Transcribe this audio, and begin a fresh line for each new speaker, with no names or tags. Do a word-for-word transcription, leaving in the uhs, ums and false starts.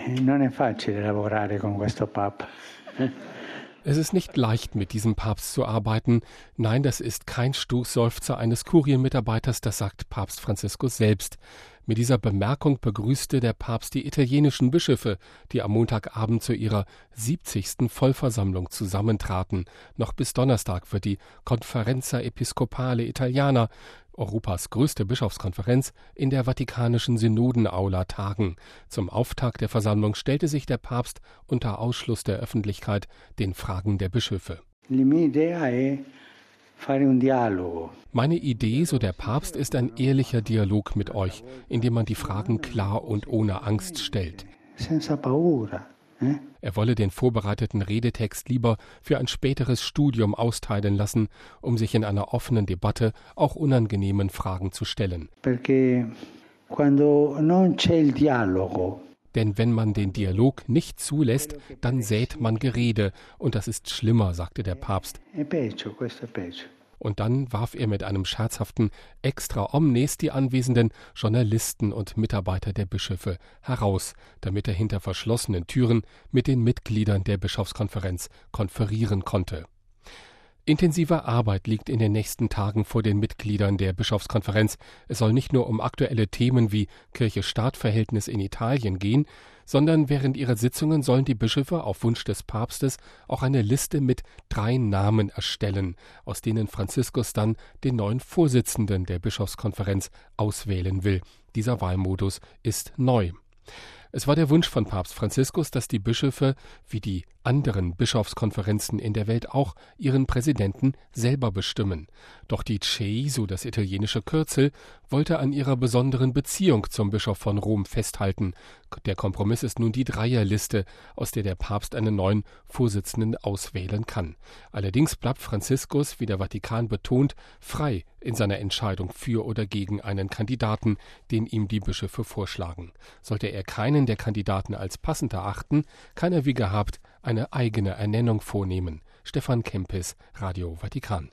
Non è facile lavorare con questo Papa.
Es ist nicht leicht, mit diesem Papst zu arbeiten. Nein, das ist kein Stoßseufzer eines Kurienmitarbeiters, das sagt Papst Franziskus selbst. Mit dieser Bemerkung begrüßte der Papst die italienischen Bischöfe, die am Montagabend zu ihrer siebzigsten Vollversammlung zusammentraten. Noch bis Donnerstag wird die Conferenza Episcopale Italiana, Europas größte Bischofskonferenz, in der Vatikanischen Synodenaula tagen. Zum Auftakt der Versammlung stellte sich der Papst unter Ausschluss der Öffentlichkeit den Fragen der Bischöfe. Meine Idee, so der Papst, ist ein ehrlicher Dialog mit euch, in dem man die Fragen klar und ohne Angst stellt. Er wolle den vorbereiteten Redetext lieber für ein späteres Studium austeilen lassen, um sich in einer offenen Debatte auch unangenehmen Fragen zu stellen. Denn wenn man den Dialog nicht zulässt, dann sät man Gerede, und das ist schlimmer, sagte der Papst. Und dann warf er mit einem scherzhaften Extra omnes die anwesenden Journalisten und Mitarbeiter der Bischöfe heraus, damit er hinter verschlossenen Türen mit den Mitgliedern der Bischofskonferenz konferieren konnte. Intensive Arbeit liegt in den nächsten Tagen vor den Mitgliedern der Bischofskonferenz. Es soll nicht nur um aktuelle Themen wie Kirche-Staat-Verhältnis in Italien gehen, sondern während ihrer Sitzungen sollen die Bischöfe auf Wunsch des Papstes auch eine Liste mit drei Namen erstellen, aus denen Franziskus dann den neuen Vorsitzenden der Bischofskonferenz auswählen will. Dieser Wahlmodus ist neu. Es war der Wunsch von Papst Franziskus, dass die Bischöfe, wie die anderen Bischofskonferenzen in der Welt auch, ihren Präsidenten selber bestimmen. Doch die C E I, so das italienische Kürzel, wollte an ihrer besonderen Beziehung zum Bischof von Rom festhalten. Der Kompromiss ist nun die Dreierliste, aus der der Papst einen neuen Vorsitzenden auswählen kann. Allerdings bleibt Franziskus, wie der Vatikan betont, frei in seiner Entscheidung für oder gegen einen Kandidaten, den ihm die Bischöfe vorschlagen. Sollte er keinen der Kandidaten als passend erachten, kann er wie gehabt eine eigene Ernennung vornehmen. Stefan Kempis, Radio Vatikan.